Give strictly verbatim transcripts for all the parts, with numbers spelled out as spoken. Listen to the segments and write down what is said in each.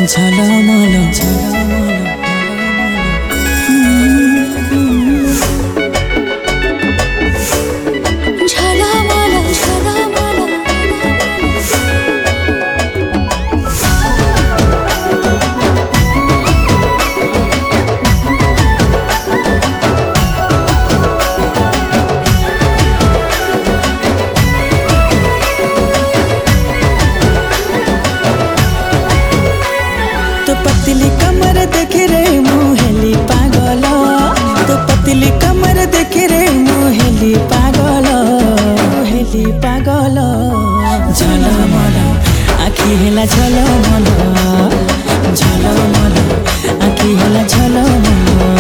ঝলমল ঝলমল पतली कमर देखे रे मुहेली पागल तो पतली कमर देखे रे मुहेली पागल मुहेली पागल झलमल आखि हेला झलमल झलमल आखि हेला झलमल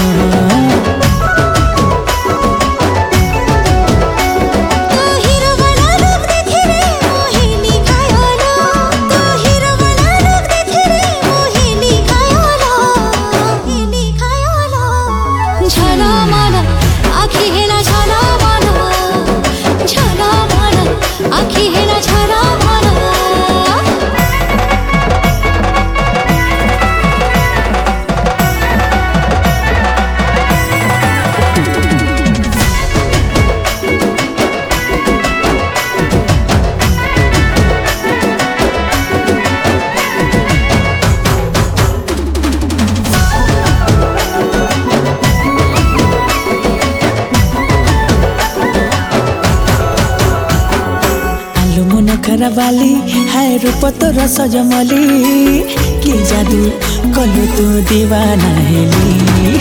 वाली हाय रूप तोर सजमली कि जादू कलु तू दीवाना हेली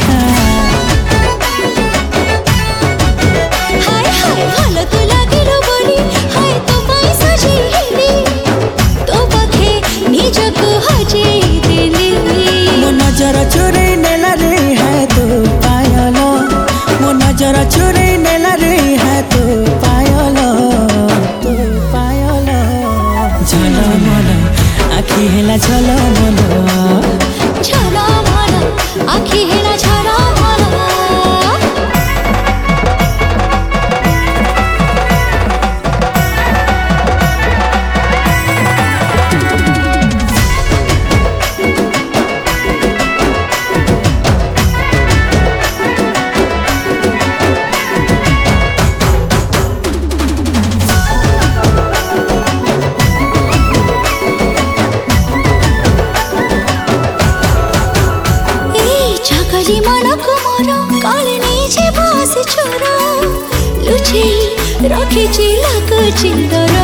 हाय हाय भलो तू लागिलो बोली हाय तो पाई सजी हेली तो पखे निजको हजेई देली मो नजर चोरे नेला रे हाय तो पायल मो नजर चोरे नेला रे हाय तो पायल तो पायल झलमल आखि हेला झलमल झलमल आखि हेला झलमल कली मनक मोर काले नीचे बास छोरा लुचे रखे चिलक चिंदर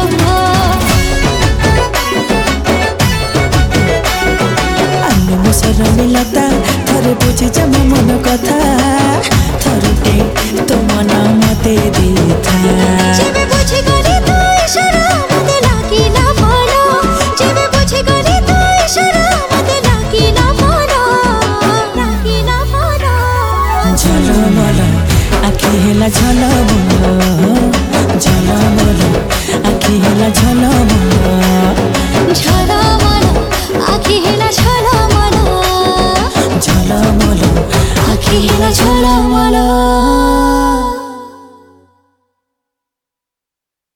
आलू मुसर मिलता थरे बुझी जम मन कथा थरुटे तो मन मते देथा जेबे बुझी गली तो इशारा मते लागी ना बोलो जेबे बुझी गली तो इशारा मते लागी ना बोलो लागी ना झलमल आखि हेला झलमल।